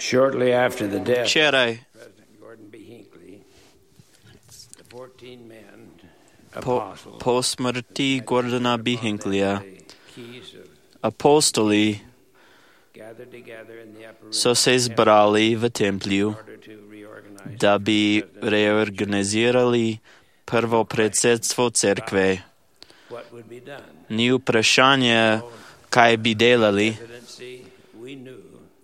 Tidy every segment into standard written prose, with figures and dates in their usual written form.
Shortly after the death Včeraj, of President Gordon B. Hinckley, the 14 men apostles po smrti Gordona B. Hinckleyja, keys of apostoli gathered together in the upper room so se zbrali v templju, in order to reorganize da bi reorganizirali prvo predsedstvo cerkve. what would be done. Ni vprašanje, kaj bi delali, Presidency, we knew,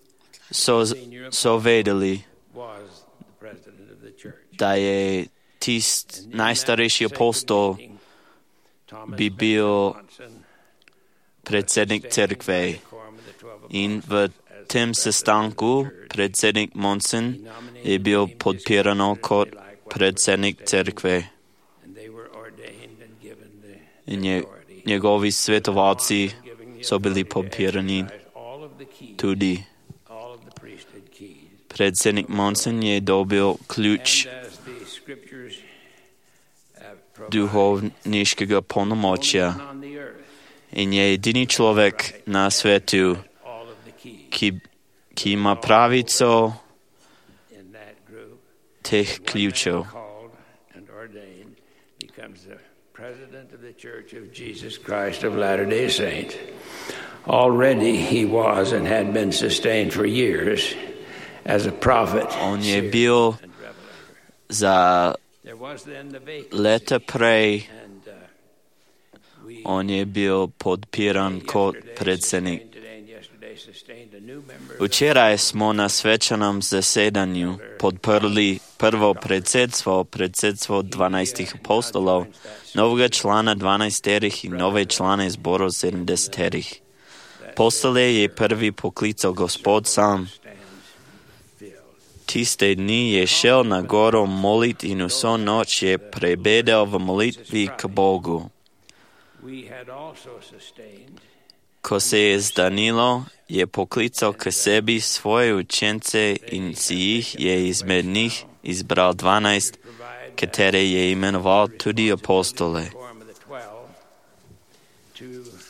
so vedeli, was the president of the church. da je tist najstarejši apostol Thomas bi bil Johnson, predsednik cerkve. quorum of the 12 In v tem sestanku predsednik Monson je bil podpiran kot predsednik cerkve. and they were ordained and given the In authority. njegovi svetovalci so bili podpirani All of the keys, tudi. all of the priesthood keys. Predsednik Monson je dobil ključ And as the scriptures provide, duhovniškega polnomočja on the earth, in je edini človek na svetu, all of the keys ki ima pravico in that group, teh ključev. called and ordained, becomes the president of the Church of Jesus Christ of Latter-day Saints. Already he was and had been sustained for years as a prophet. On je seer, bil and revelator. za There was then the vacancy, leta prej, and we on je bil podpiran kot predsednik. today and yesterday sustained a new member. Včeraj smo na svečanem zasedanju podprli prvo predsedstvo 12 apostolov, novega člana 12 in nove člane zborov 70. Apostole je prvi poklical Gospod sam. Tiste dni je šel na goro molit in vso noč je prebedel v molitvi k Bogu. We had also sustained Ko se je zdanilo, je poklical k sebi svoje učence in si jih je izmed njih izbral 12, katere je imenoval tudi apostole. quorum of the 12 to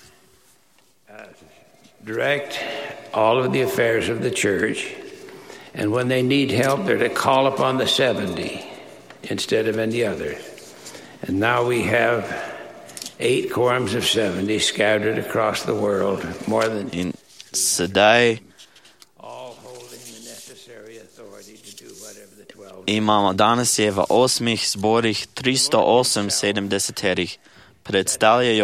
direct all of the affairs of the church, and when they need help, they're to call upon the 70 instead of any others. And now we have 8 quorums of 70 scattered across the world, more than In sedaj all holding the necessary authority to do whatever the 12 imamo danes je v 8 zborih 378, predstavljajo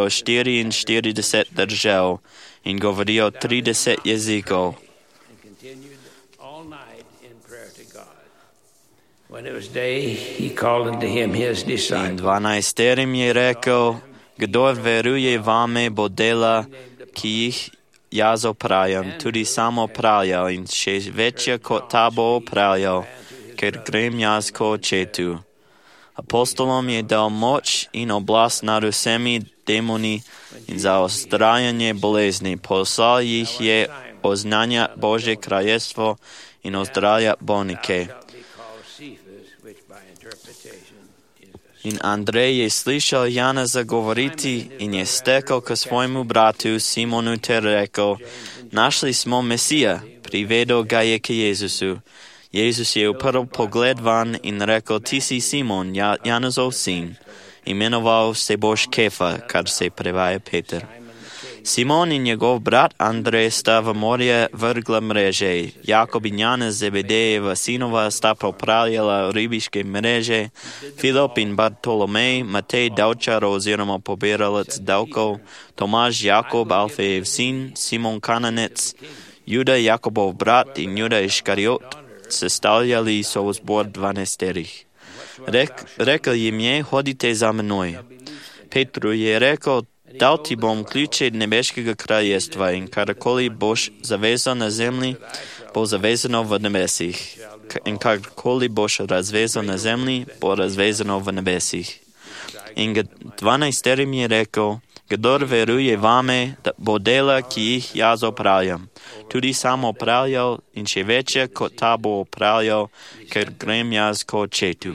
44 držav in govorijo 30 jezikov. and continued all night in prayer to God. When it was day, he called unto him his In disciples. 12 je rekel, kdor veruje vame, bo dela, ki jih jaz opravljam, tudi sam opravljal in še večje kot ta bo opravljal, ker grem jaz k očetu. Apostolom je dal moč in oblast nad vsemi demoni in za ozdravljanje bolezni. Poslal jih je oznanja Božje kraljestvo in ozdravlja bolnike. Shalt be called Cephas, which by interpretation is In Andrej je slišal Janeza govoriti in je stekel k svojemu bratu Simonu ter rekel, našli smo Mesija, privedel ga je k Jezusu. Jezus je uprl pogled van in rekel, ti si Simon, Janezov sin. Imenoval se boš Kefa, kar se prevaja Peter. Simon in njegov brat Andrej sta v morje vrgla mreže. Jakob in Janez Zebedejeva sinova sta popravljala ribiške mreže. Filip in Bartolomej, Matej davčar oziroma pobiralec davkov, Tomaž Jakob, Alfejev sin, Simon Kananec, Juda Jakobov brat in Juda Iškariot sestavljali so zbor 12. Rekel jim je, hodite za menoj. Petru je rekel, dal ti bom ključe nebeškega kraljestva in karkoli boš zavezal na zemlji, bo zavezano v nebesih. In karkoli boš razvezal na zemlji, bo razvezano v nebesih. In 12 je rekel, kdor veruje vame, da bo dela, ki jih jaz opravljam. Tudi sam opravljal in še večje kot ta bo opravljal, ker grem jaz k očetu.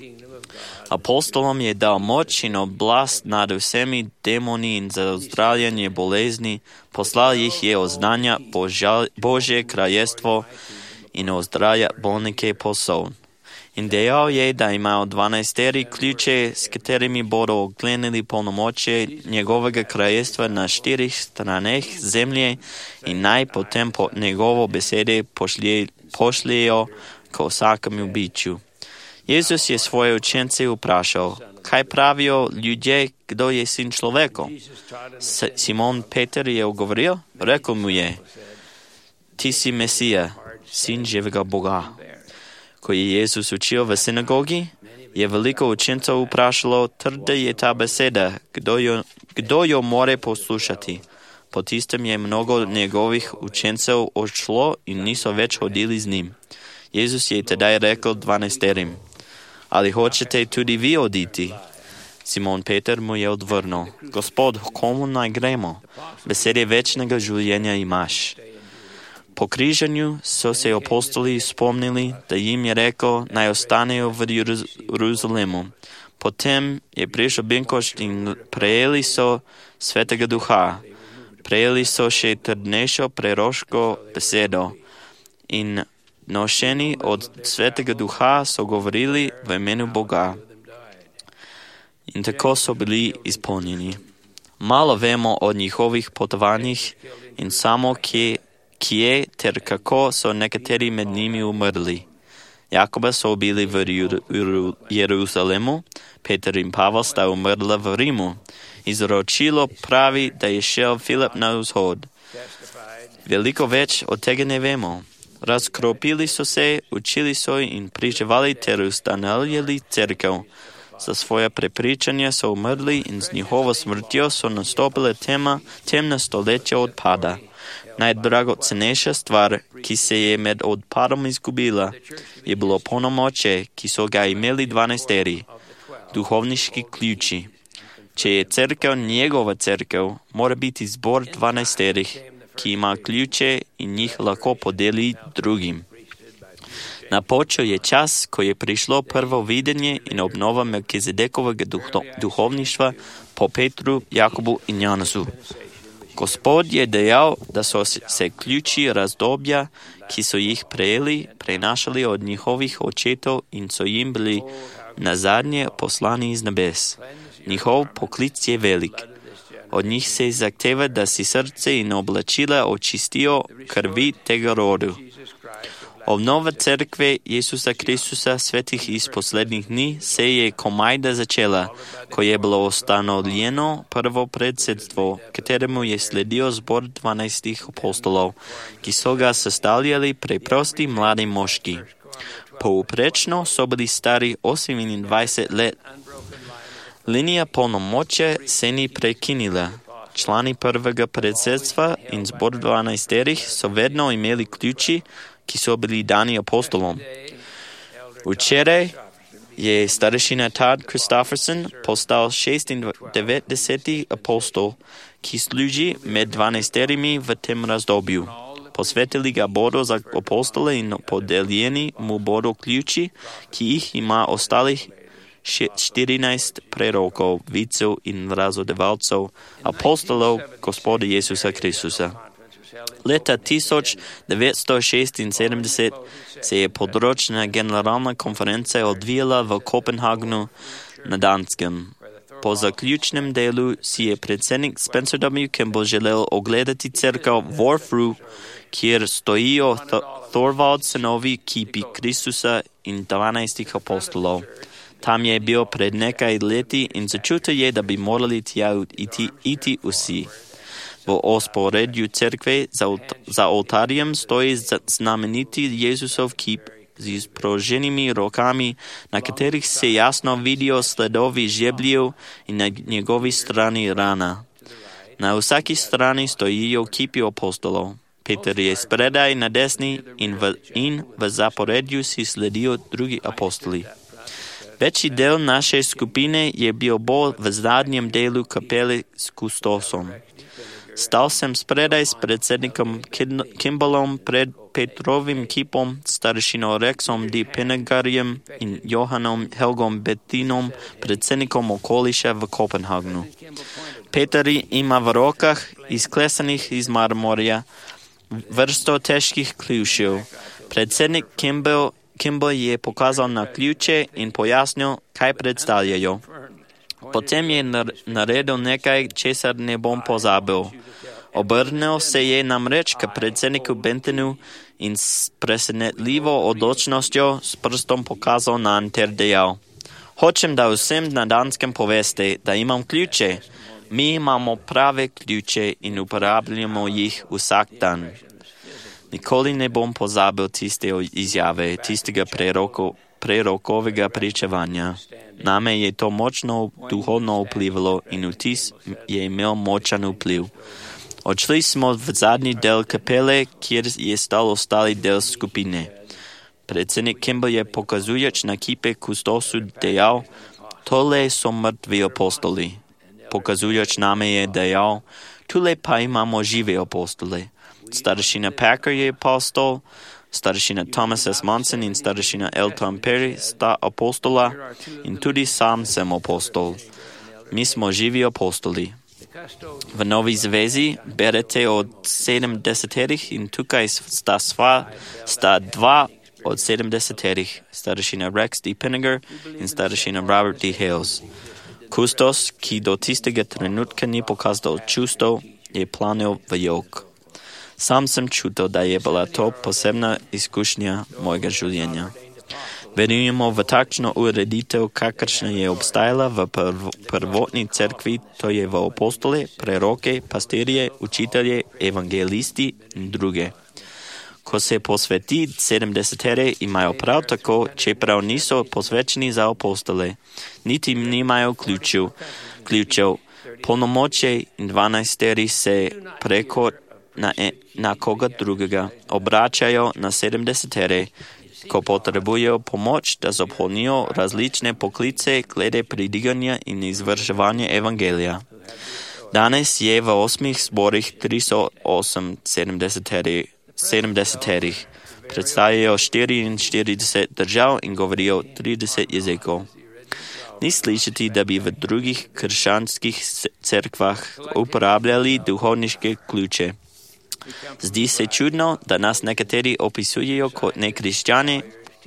Apostolom je dal moč in oblast nad vsemi demoni in za ozdravljanje bolezni, poslal jih je oznanja Božje kraljestvo in ozdraja bolnike posol. In dejal je, da imao 12 ključe, s katerimi bodo oklenili polnomoće njegovega kraljestva na 4 straneh zemlje in naj potem po njegovo besede pošljejo k vsakemu biću. Jezus je svoje učence vprašal, kaj pravijo ljudje, kdo je sin človekov? Simon Peter je odgovoril, rekel mu je, ti si Mesija, sin živega Boga. Ko je Jezus učil v sinagogi, je veliko učencev vprašalo, trda je ta beseda, kdo jo more poslušati. Po tistem je mnogo njegovih učencev odšlo in niso več hodili z njim. Jezus je tedaj rekel 12, ali hočete tudi vi oditi? Simon Peter mu je odvrnil, Gospod, komu naj gremo? Besede večnega življenja imaš. Po križanju so se apostoli spomnili, da jim je rekel, naj ostanejo v Jeruzalemu. Potem je prišel Benkošt in prejeli so Svetega Duha. Prejeli so še trdnejšo preroško besedo in nošeni od Svetega Duha so govorili v imenu Boga. In tako so bili izpolnjeni. Malo vemo o njihovih potovanjih in samo kje ter kako so nekateri med njimi umrli. Jakoba so ubili v Jeruzalemu, Peter in Pavel sta umrla v Rimu. Izročilo pravi, da je šel Filip na vzhod. Veliko več od tega ne vemo. Razkropili so se, učili so in pričevali ter ustanovili cerkev. Za svoje prepričanje so umrli in z njihovo smrtjo so nastopile temna stoletja odpada. Najdragocenejša stvar, ki se je med odpadom izgubila, je bilo polnomoče, ki so ga imeli 12, duhovniški ključi. Če je cerkev njegova cerkev, mora biti zbor 12, ki ima ključe in jih lahko podeli drugim. Napočil je čas, ko je prišlo prvo videnje in obnova Melkizedekovega duhovništva po Petru, Jakobu in Janezu. Gospod je dejal, da so se ključi razdobja, ki so jih prejeli, prenašali od njihovih očetov in so jim bili nazadnje poslani iz nebes. Njihov poklic je velik. Od njih se zahteva, da si srce in oblačila očistijo krvi tega rodu. Obnova cerkve Jezusa Kristusa svetih iz poslednjih dni se je komajda začela, ko je bilo ustanovljeno prvo predsedstvo, kateremu je sledil zbor 12 apostolov, ki so ga sestavljali preprosti mladi moški. Povprečno so bili stari 28 let. Linija polnomoče se ni prekinila. Člani prvega predsedstva in zbor 12 so vedno imeli ključi, ki so bili dani apostolom. Včeraj je starešina Tad Christofferson postal 96. apostol, ki služi med 12 v tem razdobju. Posvetili ga bodo za apostole in podeljeni mu bodo ključi, ki jih ima ostalih 14 prerokov, vicev in razodevalcev, apostolov Gospoda Jezusa Kristusa. Leta 1976 se je področna generalna konferenca odvijala v Kopenhagnu na Danskem. Po zaključnem delu si je predsednik Spencer W. Kimball želel ogledati cerkev Wharfu, kjer stojijo Thorvald sinovi kipi Kristusa in 12 apostolov. Tam je bil pred nekaj leti in začutil je, da bi morali tja iti vsi. V osporedju cerkve za oltarjem stoji znameniti Jezusov kip z izproženimi rokami, na katerih se jasno vidijo sledovi žebljev in na njegovi strani rana. Na vsaki strani stojijo kipi apostolov. Peter je spredaj na desni in v zaporedju si sledijo drugi apostoli. Večji del naše skupine je bil bolj v zadnjem delu kapele s kustosom. Stal sem spredaj s predsednikom Kimballom pred Petrovim kipom, starešino Rexom D. Penegarjem in Johanom Helgom Bettinom, predsednikom okoliša v Kopenhagnu. Peter ima v rokah, izklesanih iz marmorja, vrsto težkih ključev. Predsjednik Kimball je pokazal na ključe in pojasnil, kaj predstavljajo. Potem je naredil nekaj, česar ne bom pozabil. Obrnil se je namreč k predsedniku Bentonu in s presenetljivo odločnostjo s prstom pokazal nanj ter dejal: Hočem, da vsem na Danskem poveste, da imam ključe. Mi imamo prave ključe in uporabljamo jih vsak dan. Nikoli ne bom pozabil tiste izjave, tistega prerokovega pričevanja. Name je to močno duhovno vplivalo in vtis je imel močan vpliv. Odšli smo v zadnji del kapele, kjer je stal ostali del skupine. Predsednik Kimball je pokazujoč na kipe kustosu dejal: Tole so mrtvi apostoli. Pokazujoč name je dejal: Tule pa imamo žive apostole. Starešina Packer je apostol, starešina Thomas S. Monson in starešina L. Tom Perry sta apostola in tudi sam sem apostol. Mi smo živi apostoli. V Novi zvezi berete od 70 in tukaj sta dva od 70, starešina Rex D. Pinniger in starešina Robert D. Hales. Kustos, ki do tistega trenutka ni pokazal čustev, je planil v jok. Sam sem čutil, da je bila to posebna izkušnja mojega življenja. Verujemo v takšno ureditev, kakršna je obstajala v prvotni cerkvi, to je v apostole, preroke, pastirje, učitelje, evangelisti in druge. Ko se posveti 70, imajo prav tako, čeprav niso posvečeni za apostole, niti nimajo ključev, polnomočje in 12 se preko na koga drugega obračajo na 70, ko potrebujejo pomoč, da zapolnijo različne poklice glede pridiganja in izvrševanja evangelija. Danes je v 8 zborih 308 70, predstavljajo 44 držav in govorijo 30 jezikov. Ni slišati, da bi v drugih krščanskih cerkvah uporabljali duhovniške ključe. Zdi se čudno, da nas nekateri opisujejo kot nekristjani,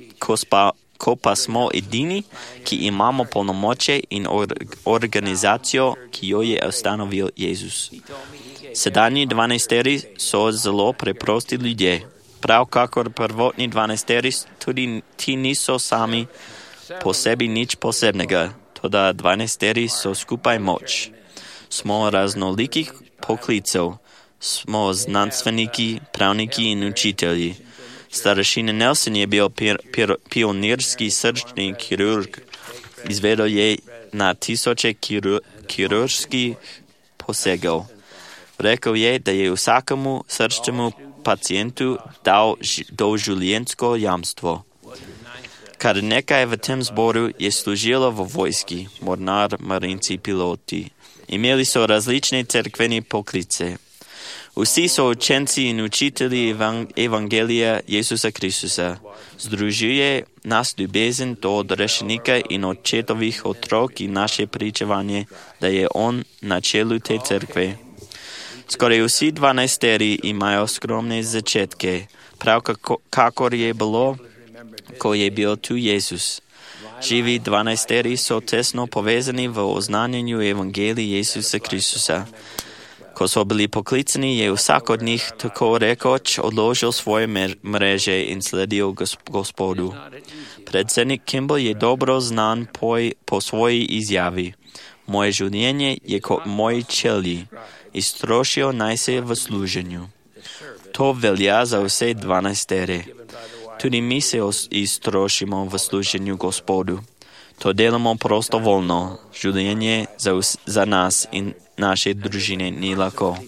ko pa smo edini, ki imamo polnomočje in organizacijo, ki jo je ustanovil Jezus. Sedanji 12 so zelo preprosti ljudje. Prav kakor prvotni 12, tudi ti niso sami po sebi nič posebnega, toda 12 so skupaj moč. Smo raznolikih poklicev. Smo znanstveniki, pravniki in učitelji. Starešina Nelson je bil pionirski srčni kirurg. Izvedel je na tisoče kirurških posegov. Rekel je, da je vsakemu srčnemu pacientu dal doživljenjsko jamstvo. Kar nekaj v tem zboru je služilo v vojski, mornar, marinci, piloti. Imeli so različne cerkvene poklice. Vsi so učenci in učitelji evangelija Jezusa Kristusa. Združuje nas ljubezen do odrešenika in očetovih otrok in naše pričevanje, da je on na čelu te cerkve. Skoraj vsi 12 imajo skromne začetke, prav kakor je bilo, ko je bil tu Jezus. Živi 12 so tesno povezani v oznanjanju evangelija Jezusa Kristusa. Ko so bili poklicani, je vsak od njih tako rekoč odložil svoje mreže in sledil Gospodu. Predsednik Kimball je dobro znan po svoji izjavi. Moje življenje je kot moji čelji. Iztrošijo naj se v služenju. To velja za vse 12. Tudi mi se iztrošimo v služenju Gospodu. To delamo prostovoljno. Življenje za nas in naše družine ni lahko.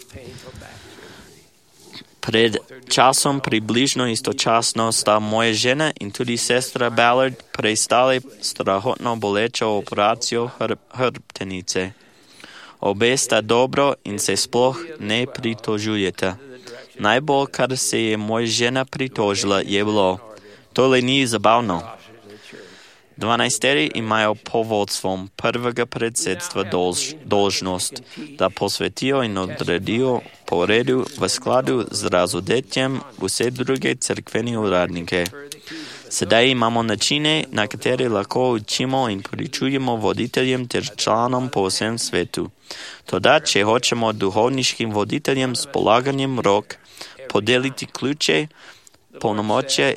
Pred časom približno istočasno sta moja žena in tudi sestra Ballard prestali strahotno bolečo operacijo hrbtenice. Obe sta dobro in se sploh ne pritožujeta. Najbolj, kar se je moja žena pritožila, je bilo: tole ni zabavno. 12 imaju pod vodstvom prvega predsedstva dolžnost, da posvetijo in odredijo po redu v skladu z razodetjem vse druge cerkvene uradnike. Sedaj imamo načine, na katere lahko učimo in pričujemo voditeljem ter članom po vsem svetu. Toda, če hočemo duhovniškim voditeljem s polaganjem rok podeliti ključe, polnomočje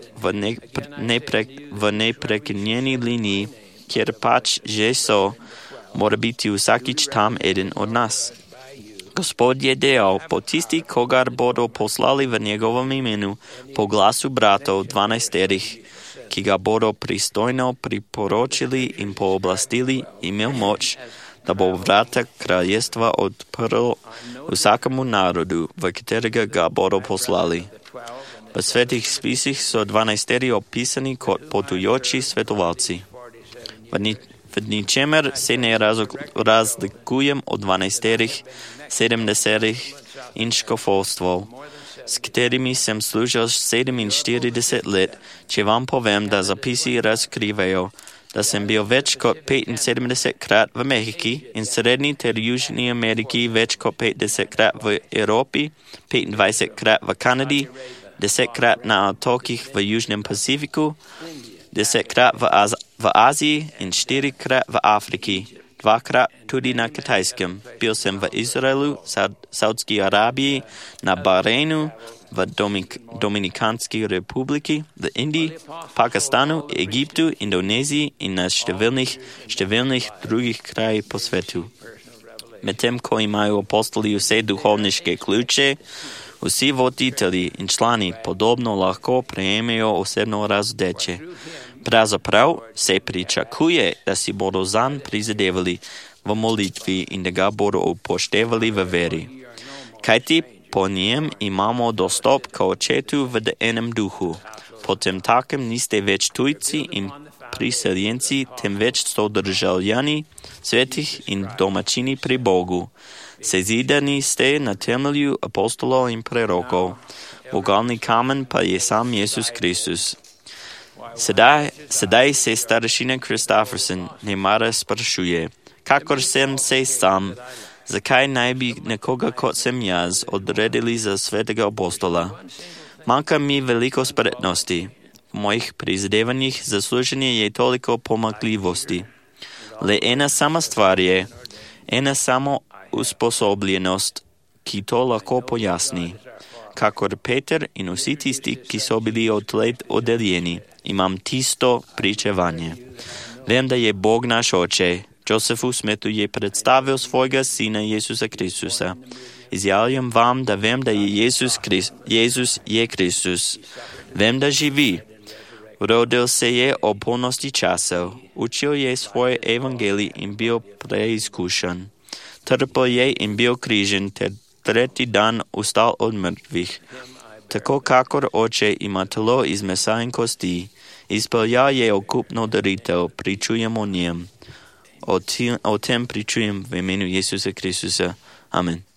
v neprekinjeni liniji, kjer pač že so, mora biti vsakič tam eden od nas. Gospod je dejal, po tisti, kogar bodo poslali v njegovem imenu, po glasu bratov 12, ki ga bodo pristojno priporočili in pooblastili, imel moč, da bo vrata kraljestva odprl vsakemu narodu, v katerega ga bodo poslali. V svetih spisih so 12 opisani kot potujoči svetovalci. V ničemer se ne razlikujem od 12, 70 in škofovstvov, s katerimi sem služil 47 let, če vam povem, da zapisi razkrivajo, da sem bil več kot 75 krat v Mehiki in Srednji ter Južni Ameriki, več kot 50 krat v Evropi, 25 krat v Kanadi, 10 krat na otokih v Južnem Pacifiku, 10 krat v Aziji in 4 krat v Afriki, 2 krat tudi na Kitajskem. Bil sem v Izraelu, Saudski Arabiji, na Bahreinu, v Dominikanski republiki, v Indiji, Pakistanu, Egiptu, Indoneziji in na številnih drugih krajih po svetu. Medtem ko imajo apostoli vse duhovniške ključe, vsi voditelji in člani podobno lahko prejmejo osebno razdeče. Pravzaprav se pričakuje, da si bodo zanj prizadevali v molitvi in da ga bodo upoštevali v veri. Kajti po njem imamo dostop k očetu v enem duhu. Potem takem niste več tujci in priseljenci, temveč sodržavljani svetih in domačini pri Bogu. Sezidani ste na temelju apostolov in prerokov. Vogalni kamen pa je sam Jezus Kristus. Sedaj se starešina Christofferson nemara sprašuje, kakor sem se sam, zakaj naj bi nekoga kot sem jaz odredili za svetega apostola. Manjka mi veliko spretnosti. V mojih prizadevanjih za služenje je toliko pomanjkljivosti. Le ena sama stvar je, ena samo usposobljenost, ki to lahko pojasni. Kakor Peter in vsi tisti, ki so bili odtled oddeljeni, imam tisto pričevanje. Vem, da je Bog naš oče. Josefu Smithu je predstavil svojega sina Jezusa Kristusa. Izjavljam vam, da vem, da je Jezus je Kristus. Vem, da živi. Rodil se je o polnosti časov. Učil je svoje evangelij in bil preizkušen. Trpel je in bil križen, ter tretji dan vstal od mrtvih. Tako kakor oče ima telo iz mesa in kosti, izpeljal je okupno daritev, pričujem o njem. O tem pričujem v imenu Jezusa Kristusa. Amen.